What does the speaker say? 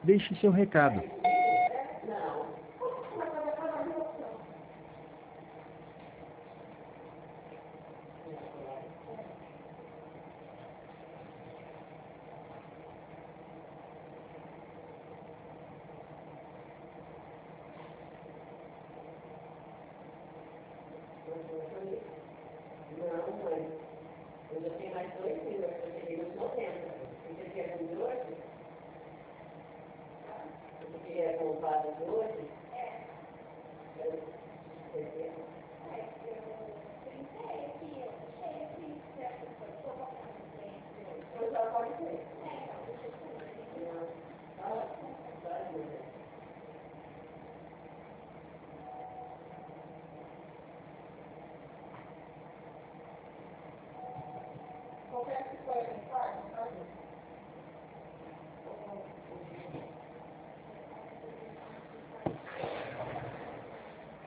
Deixe seu recado. Não, mãe. Eu já tenho mais 2.000, eu cheguei nos 90. Você quer com hoje? Você quer com vadas hoje?